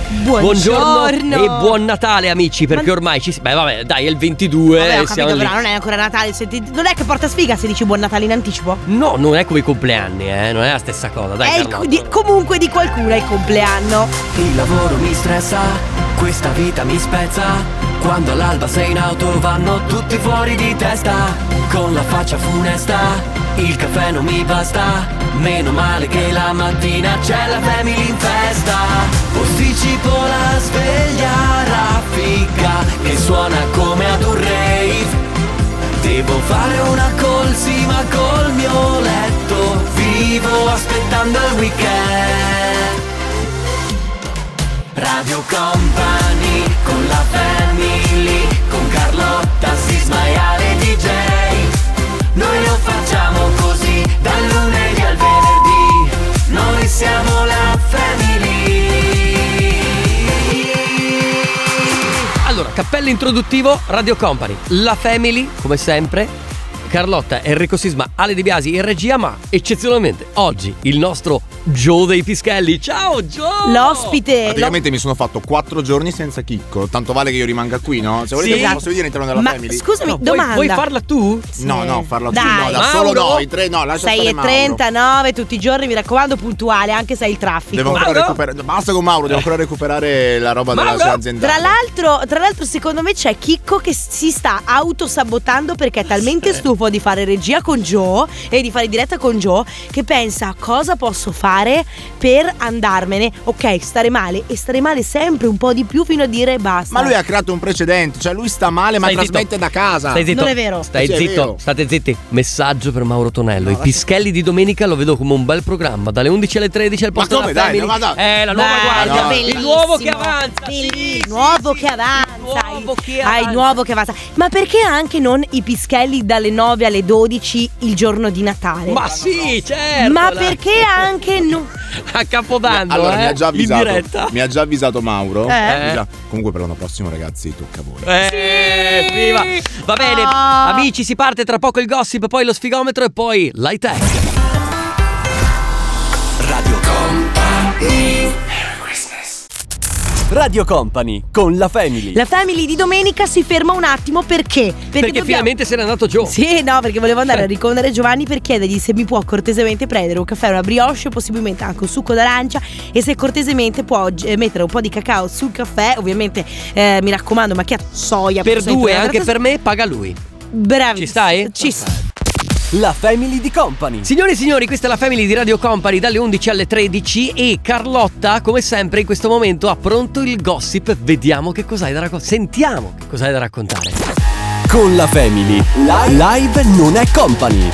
Buongiorno e buon Natale amici, perché ormai beh vabbè, dai, è il 22. Vabbè, ho siamo capito, lì. però non è ancora Natale. Non è che porta sfiga se dici buon Natale in anticipo? No, non è come i compleanni, non è la stessa cosa. Dai, comunque di qualcuno è il compleanno. Il lavoro mi stressa, questa vita mi spezza. Quando all'alba sei in auto vanno tutti fuori di testa. Con la faccia funesta, il caffè non mi basta. Meno male che la mattina c'è la family in festa. Posticipo la sveglia raffica che suona come ad un rave. Devo fare una colsima col mio letto. Vivo aspettando il weekend. Radio Company con la family, con Carlotta, Sisma e Ale DJ. Noi lo facciamo così, dal lunedì al venerdì. Noi siamo la family. Allora, cappello introduttivo, Radio Company, la family, come sempre. Carlotta, Enrico Sisma, Ale Di Biasi in regia, ma eccezionalmente oggi il nostro Joe dei Pischelli. Ciao Joe! L'ospite. Praticamente mi sono fatto 4 giorni senza Chicco. Tanto vale che io rimanga qui, no? Se volete posso venire all'interno della family. Scusami, domanda. Vuoi farla tu? Sì. No, farla tu. Dai. No, da solo noi tre. No, lascia stare Mauro. 6:39 tutti i giorni, mi raccomando, puntuale, anche se hai il traffico. Devo ancora recuperare. Basta con Mauro, devo ancora recuperare la roba della sua aziendale. Tra l'altro secondo me c'è Chicco che si sta autosabotando perché è talmente stufo di fare regia con Joe e di fare diretta con Joe che pensa cosa posso fare per andarmene. Ok, stare male e stare male sempre un po' di più fino a dire basta. Ma lui ha creato un precedente, cioè lui sta male ma trasmette da casa. Stai zitto. Non è vero. Stai Sì, zitto, vero. state zitti. Messaggio per Mauro Tonello. I Pischelli di domenica lo vedo come un bel programma. Dalle 11 alle 13 al posto come, della dai, family. ma dai. La nuova guardia. no. Il nuovo che avanza. Il nuovo che avanza. Il nuovo che avanza. Ma perché anche non i Pischelli dalle 9 alle 12 il giorno di Natale? Ma sì, certo. Ma perché anche no? A Capodanno, Allora mi ha già avvisato. in diretta. Mi ha già avvisato Mauro. Eh? Comunque per l'anno prossimo, ragazzi, tocca a voi. Viva. Va bene, amici, si parte tra poco il gossip, poi lo sfigometro e poi l'high tech. Radio Company. Radio Company con la family. La family di domenica si ferma un attimo perché Finalmente se n'è andato Joe. Sì, no, perché volevo andare a ricondere Giovanni per chiedergli se mi può cortesemente prendere un caffè, una brioche, possibilmente anche un succo d'arancia, e se cortesemente può mettere un po' di cacao sul caffè, ovviamente mi raccomando macchiato soia. Per due, anche per me, paga lui. Bravissimo. Ci stai? Ci sto. La family di Company. Signore e signori, questa è la family di Radio Company dalle 11 alle 13 e Carlotta, come sempre in questo momento, ha pronto il gossip. Vediamo che cos'hai da raccontare. Sentiamo che cos'hai da raccontare. Con la family. Live non è company.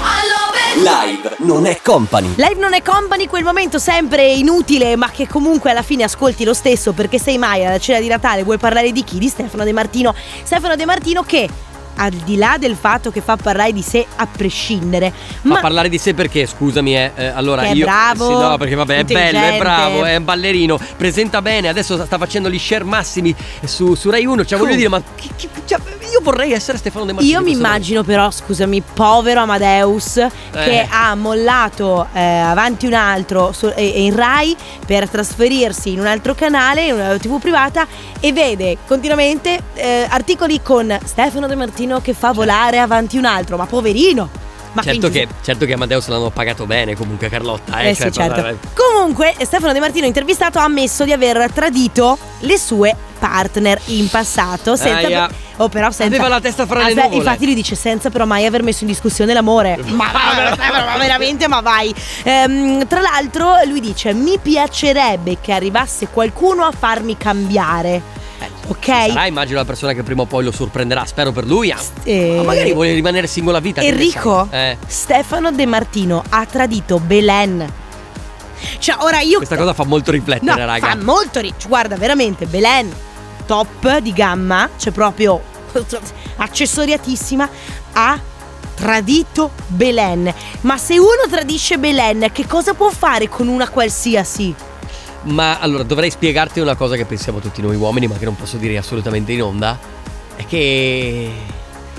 Live non è company. Live non è company, quel momento sempre inutile, ma che comunque alla fine ascolti lo stesso, perché sei mai alla cena di Natale, vuoi parlare di chi? Di Stefano De Martino. Stefano De Martino che, al di là del fatto che fa parlare di sé a prescindere, Ma parlare di sé perché, scusami, allora che è io bravo, sì, no, perché vabbè, è bello, è intelligente. bravo, è un ballerino, presenta bene, adesso sta facendo gli share massimi su Rai 1, cioè voglio dire, ma io vorrei essere Stefano De Martino. Io mi immagino però, scusami, povero Amadeus che ha mollato Avanti un altro in Rai per trasferirsi in un altro canale, in una TV privata, e vede continuamente articoli con Stefano De Martino che fa volare Avanti un altro, ma poverino. Ma certo che Amadeus l'hanno pagato bene comunque, Carlotta. Sì, cioè, certo. Comunque Stefano De Martino, intervistato, ha ammesso di aver tradito le sue partner in passato senza aveva la testa fra le nuvole. Infatti lui dice senza però mai aver messo in discussione l'amore. Ma veramente, ma vai. Tra l'altro lui dice: mi piacerebbe che arrivasse qualcuno a farmi cambiare. Ok? Sarà, immagino, la persona che prima o poi lo sorprenderà. Spero per lui. Ma magari vuole rimanere singola a vita. Enrico, Stefano De Martino ha tradito Belen. Cioè, ora io. Questa cosa fa molto riflettere, raga. Fa molto guarda, veramente, Belen, top di gamma, cioè proprio accessoriatissima, ha tradito Belen. Ma se uno tradisce Belen, che cosa può fare con una qualsiasi? Ma allora dovrei spiegarti una cosa che pensiamo tutti noi uomini, ma che non posso dire assolutamente in onda. È che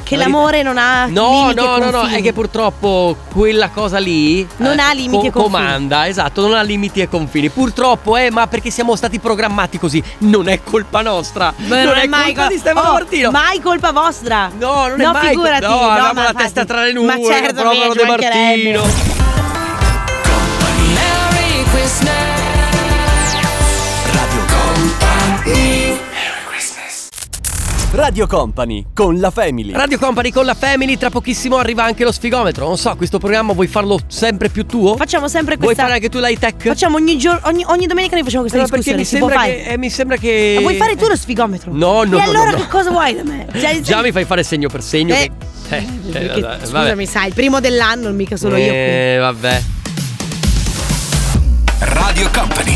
Che l'amore non ha limiti e confini. No, è che purtroppo quella cosa lì non ha limiti e confini. Comanda, esatto, non ha limiti e confini. Purtroppo ma perché siamo stati programmati così. Non è colpa nostra. Beh, non è mai colpa di Stefano Martino. Mai colpa vostra. No, non è mai figurati. No, avevamo la testa tra le nuvole. Ma certo, Proprio De Martino. Merry Christmas. Radio Company. Radio Company con la Family. Radio Company con la Family, tra pochissimo arriva anche lo sfigometro. Non so, questo programma vuoi farlo sempre più tuo? Facciamo sempre Vuoi questa. fare anche tu l'high tech? Facciamo ogni domenica noi facciamo questa discussione. Perché mi sembra che Ma vuoi fare tu lo sfigometro? No. E allora che cosa vuoi da me? Già mi fai fare segno per segno. Scusami, sai, il primo dell'anno, mica solo io qui. Vabbè. Radio Company.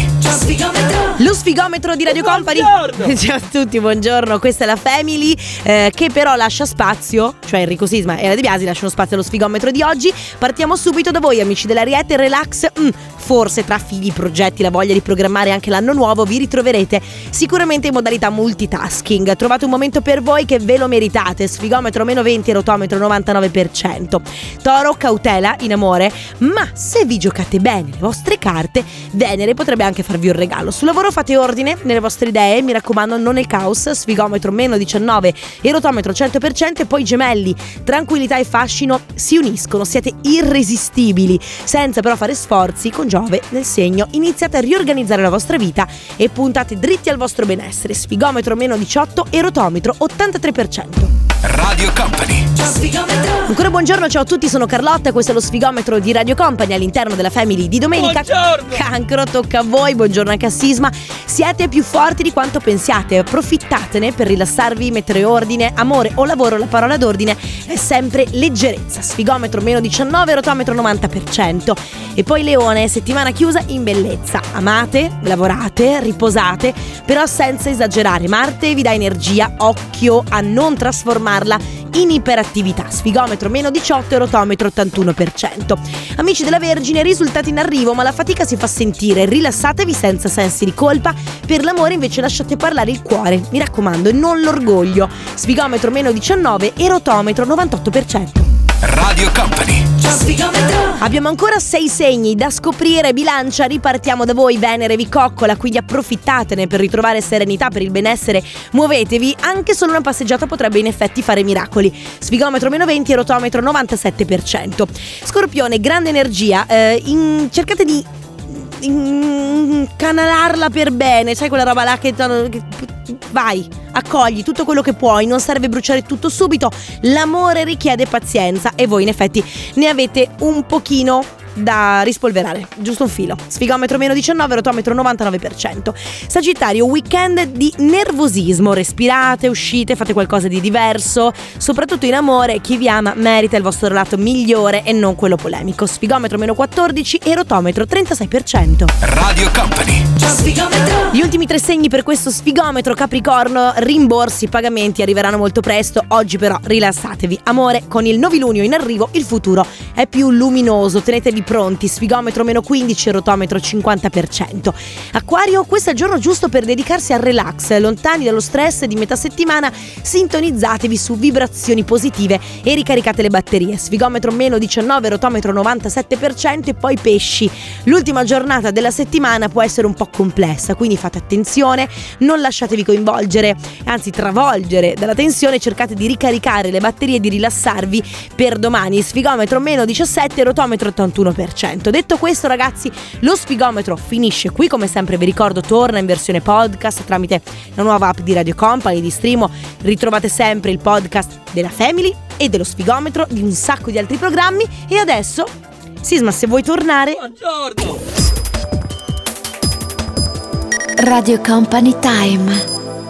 Lo sfigometro di Radio Company. Ciao a tutti, buongiorno. Questa è la Family che però lascia spazio, cioè Enrico Sisma e Ale De Biasi lasciano spazio allo sfigometro di oggi. Partiamo subito da voi, amici dell'Ariete. Relax. Forse tra figli, progetti, la voglia di programmare anche l'anno nuovo vi ritroverete sicuramente in modalità multitasking. Trovate un momento per voi che ve lo meritate. Sfigometro -20 e rotometro 99%. Toro, cautela in amore, ma se vi giocate bene le vostre carte, Venere potrebbe anche farvi un regalo. Sul lavoro fate ordine nelle vostre idee, mi raccomando, non nel caos. Sfigometro -19 e rotometro 100%. E poi Gemelli, tranquillità e fascino si uniscono, siete irresistibili, senza però fare sforzi. Con Giove nel segno iniziate a riorganizzare la vostra vita e puntate dritti al vostro benessere. Sfigometro -18 e rotometro 83%. Radio Company. Ancora buongiorno, ciao a tutti, sono Carlotta, questo è lo sfigometro di Radio Company all'interno della Family di domenica. Buongiorno. Cancro, tocca a voi, buongiorno anche a Sisma. Siete più forti di quanto pensiate, approfittatene per rilassarvi, mettere ordine, amore o lavoro, la parola d'ordine è sempre leggerezza. Sfigometro -19, rotometro 90%. E poi Leone, settimana chiusa in bellezza. Amate, lavorate, riposate, però senza esagerare. Marte vi dà energia, occhio a non trasformarla in iperattività. Sfigometro -18 e rotometro 81%. Amici della Vergine, risultati in arrivo, ma la fatica si fa sentire. Rilassatevi senza sensi di colpa. Per l'amore invece lasciate parlare il cuore, mi raccomando, e non l'orgoglio. Sfigometro -19 e rotometro 98%. Radio Company. Abbiamo ancora 6 segni da scoprire. Bilancia, ripartiamo da voi. Venere vi coccola, quindi approfittatene per ritrovare serenità, per il benessere. Muovetevi, anche solo una passeggiata potrebbe in effetti fare miracoli. Sfigometro -20 e rotometro 97%. Scorpione, grande energia, cercate di canalarla per bene, sai quella roba là che vai, accogli tutto quello che puoi, non serve bruciare tutto subito. L'amore richiede pazienza e voi in effetti ne avete un pochino da rispolverare, giusto un filo. Sfigometro -19, rotometro 99%. Sagittario, weekend di nervosismo, respirate, uscite, fate qualcosa di diverso, soprattutto in amore. Chi vi ama merita il vostro relato migliore e non quello polemico. Sfigometro -14 e rotometro 36%. Radio Company. Gli ultimi 3 segni per questo sfigometro. Capricorno, rimborsi, pagamenti arriveranno molto presto. Oggi però rilassatevi. Amore, con il novilunio in arrivo il futuro è più luminoso, tenetevi pronti. Sfigometro -15 e rotometro 50%. Acquario, questo è il giorno giusto per dedicarsi al relax. Lontani dallo stress di metà settimana, sintonizzatevi su vibrazioni positive e ricaricate le batterie. Sfigometro -19, rotometro 97%. E poi pesci, l'ultima giornata della settimana può essere un po' complessa, quindi fate attenzione, non lasciatevi coinvolgere, anzi travolgere dalla tensione, cercate di ricaricare le batterie e di rilassarvi per domani. Sfigometro -17, rotometro 81%. Detto questo, ragazzi, lo sfigometro finisce qui. Come sempre vi ricordo, torna in versione podcast tramite la nuova app di Radio Company di Streamo. Ritrovate sempre il podcast della Family e dello sfigometro, di un sacco di altri programmi. E adesso, Sisma, se vuoi tornare. Buongiorno. Radio Company Time.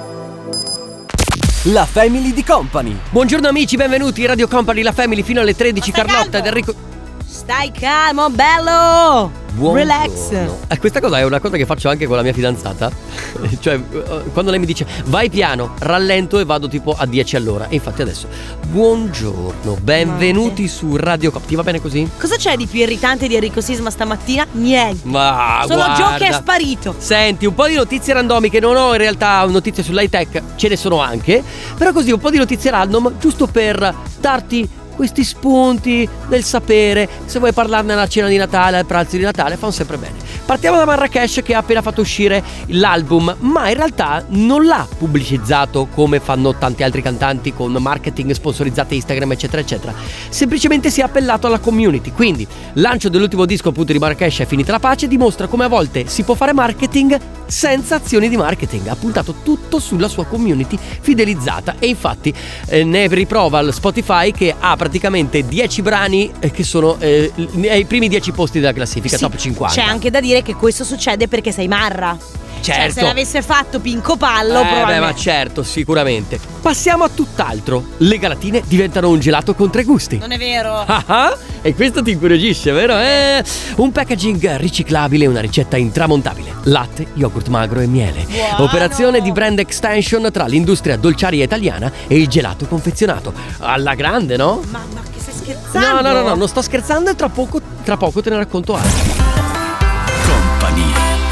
La Family di Company. Buongiorno amici, benvenuti in Radio Company, la Family fino alle 13. Carlotta ed Enrico. Stai calmo, bello! Relax. Questa cosa è una cosa che faccio anche con la mia fidanzata. Cioè, quando lei mi dice vai piano, rallento e vado tipo a 10 all'ora. E infatti adesso, buongiorno, benvenuti su Radio Company. Ti va bene così? Cosa c'è di più irritante di Enrico Sisma stamattina? Niente. Ma Solo guarda, Gio che è sparito. Senti, un po' di notizie randomiche. Non ho in realtà notizie sull'high tech, ce ne sono anche. Però così un po' di notizie random, giusto per darti questi spunti del sapere. Se vuoi parlarne alla cena di Natale, al pranzo di Natale, fanno sempre bene. Partiamo da Marrakesh, che ha appena fatto uscire l'album, ma in realtà non l'ha pubblicizzato come fanno tanti altri cantanti con marketing, sponsorizzate Instagram, eccetera eccetera. Semplicemente si è appellato alla community. Quindi lancio dell'ultimo disco appunto di Marrakesh, È finita la pace, dimostra come a volte si può fare marketing senza azioni di marketing. Ha puntato tutto sulla sua community fidelizzata. E infatti ne riprova il Spotify, che ha praticamente 10 brani che sono ai primi 10 posti della classifica, Sì, top 50. C'è anche da dire che questo succede perché sei Marra. Certo. Cioè, se l'avesse fatto Pinco Pallo, probabilmente. ma certo, sicuramente. Passiamo a tutt'altro. Le galatine diventano un gelato con 3 gusti. Non è vero. E questo ti incuriosisce, vero? Un packaging riciclabile e una ricetta intramontabile. Latte, yogurt magro e miele. Buono. Operazione di brand extension tra l'industria dolciaria italiana e il gelato confezionato. Alla grande, no? Ma che stai scherzando? No, non sto scherzando, e tra poco te ne racconto altro. Company.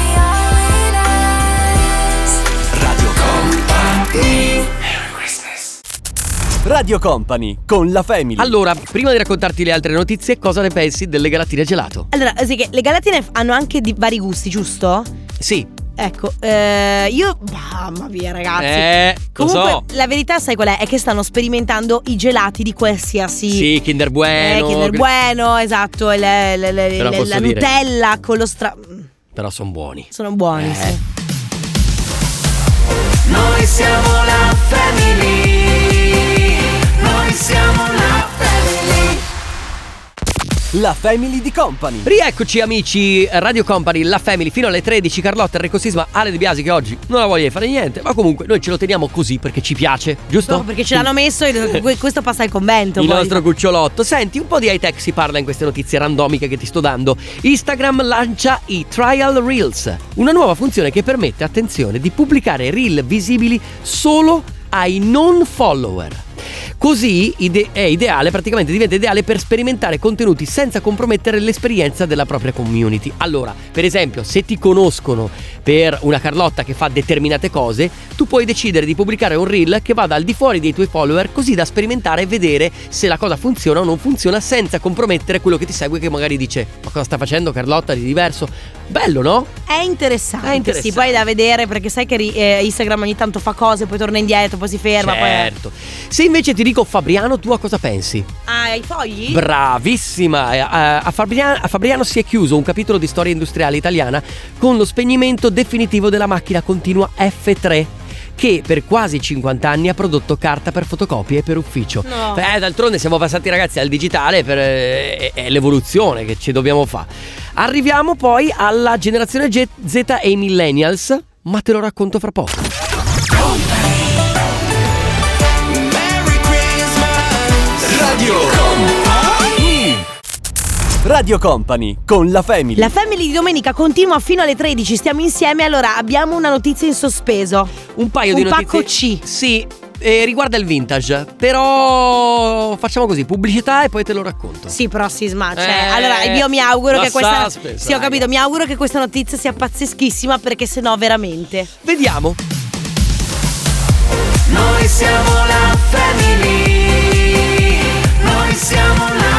Radio Company. Radio Company con la Family. Allora, prima di raccontarti le altre notizie, cosa ne pensi delle galatine gelato? Allora, sì, che le galatine hanno anche di vari gusti, giusto? Sì. Ecco, io mamma mia ragazzi. Comunque so. la verità sai qual è? È che stanno sperimentando i gelati di qualsiasi. Sì, Kinder Bueno. Kinder Bueno, esatto. La posso dire. Nutella con lo Però sono buoni. Sono buoni, sì. Noi siamo la family. Noi siamo la family. La Family di Company. Rieccoci amici, Radio Company, la Family, fino alle 13. Carlotta, Enrico Sisma, Ale De Biasi, che oggi non ha voglia di fare niente, ma comunque noi ce lo teniamo così perché ci piace, giusto? No, perché ce l'hanno messo e questo passa al convento. Il poi. nostro cucciolotto. Senti, un po' di high tech si parla in queste notizie randomiche che ti sto dando. Instagram lancia i Trial Reels, una nuova funzione che permette, attenzione, di pubblicare reel visibili solo ai non follower. Così è ideale, praticamente diventa ideale per sperimentare contenuti senza compromettere l'esperienza della propria community. Allora, per esempio, se ti conoscono per una Carlotta che fa determinate cose, tu puoi decidere di pubblicare un reel che vada al di fuori dei tuoi follower, così da sperimentare e vedere se la cosa funziona o non funziona, senza compromettere quello che ti segue, che magari dice: ma cosa sta facendo Carlotta di diverso? Bello, no? È interessante. È interessante. Sì, poi è da vedere, perché sai che Instagram ogni tanto fa cose, poi torna indietro, poi si ferma. Certo. Se invece ti dico Fabriano, tu a cosa pensi? Ai fogli? Bravissima! A Fabriano si è chiuso un capitolo di storia industriale italiana con lo spegnimento definitivo della macchina continua F3, che per quasi 50 anni ha prodotto carta per fotocopie e per ufficio. No. D'altronde siamo passati, ragazzi, al digitale, è l'evoluzione che ci dobbiamo fare. Arriviamo poi alla generazione Z e ai millennials, ma te lo racconto fra poco. Radio Company con la Family. La Family di domenica continua fino alle 13, stiamo insieme. Allora, abbiamo una notizia in sospeso. Un paio di notizie. Un pacco C. Sì, riguarda il vintage. Però facciamo così, pubblicità e poi te lo racconto. Sì, però Sisma, allora io mi auguro che questa Sì, ho capito, mi auguro che questa notizia sia pazzeschissima, perché sennò veramente. Vediamo. Noi siamo la family. Noi siamo la family.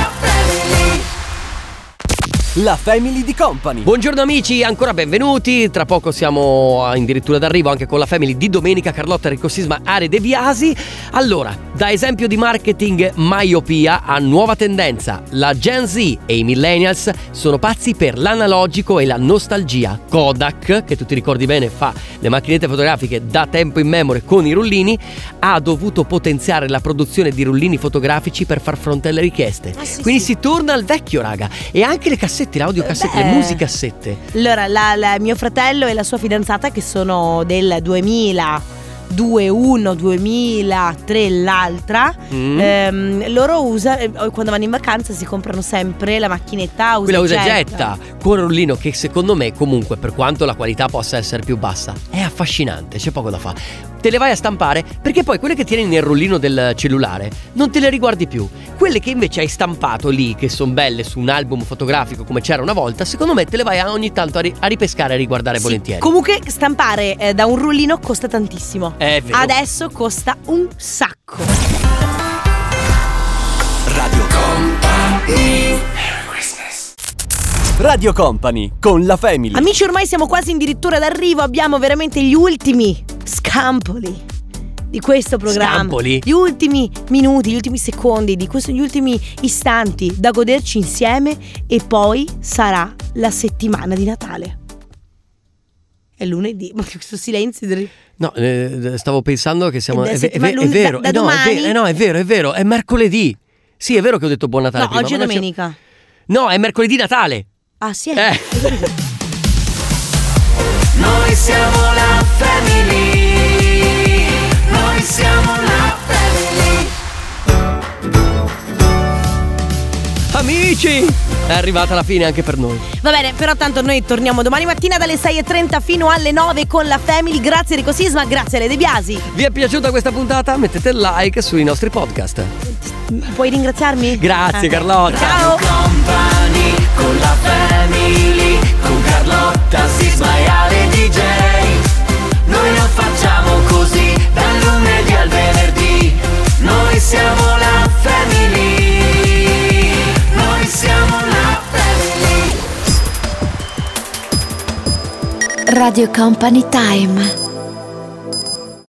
La Family di Company. Buongiorno amici, ancora benvenuti. Tra poco siamo addirittura d'arrivo anche con la Family di domenica. Carlotta, Enrico Sisma, Ale De Biasi. Allora, da esempio di marketing myopia a nuova tendenza, la Gen Z e i millennials sono pazzi per l'analogico e la nostalgia. Kodak, che tu ti ricordi bene fa le macchinette fotografiche da tempo immemore con i rullini, ha dovuto potenziare la produzione di rullini fotografici per far fronte alle richieste. Quindi si torna al vecchio, raga. E anche le cassette, le audiocassette, le musicassette. Allora, mio fratello e la sua fidanzata, che sono del 2000, 2 uno, 2000, 3 l'altra. Loro quando vanno in vacanza si comprano sempre la macchinetta quella usa e getta, con rullino, che secondo me comunque, per quanto la qualità possa essere più bassa, è affascinante, c'è poco da fare. Te le vai a stampare, perché poi quelle che tieni nel rullino del cellulare non te le riguardi più. Quelle che invece hai stampato lì, che sono belle su un album fotografico come c'era una volta, secondo me te le vai ogni tanto a ripescare e a riguardare volentieri. Comunque stampare da un rullino costa tantissimo. È vero. Adesso costa un sacco. Radio Company. Radio Company con la Family. Amici, ormai siamo quasi addirittura d'arrivo. Abbiamo veramente gli ultimi scampoli di questo programma. Scampoli? Gli ultimi minuti, gli ultimi secondi gli ultimi istanti da goderci insieme. E poi sarà la settimana di Natale. È lunedì. Ma questo silenzio No, stavo pensando che siamo... È vero, da domani? è vero, è mercoledì. Sì, è vero che ho detto buon Natale no, prima. Oggi è domenica. No, è mercoledì Natale. Ah, sì? Noi siamo la Family. Noi siamo la Family. Amici, è arrivata la fine anche per noi. Va bene, però tanto noi torniamo domani mattina dalle 6:30 fino alle 9 con la Family. Grazie Enrico Sisma, grazie Ale De Biasi. Vi è piaciuta questa puntata? Mettete il like sui nostri podcast. Puoi ringraziarmi? Grazie Carlotta. Ciao. Company con la Family, con Carlotta, Sisma e Ale DJ. Noi lo facciamo così, dal lunedì al venerdì. Noi siamo la Family. Noi siamo la Family. Radio Company Time.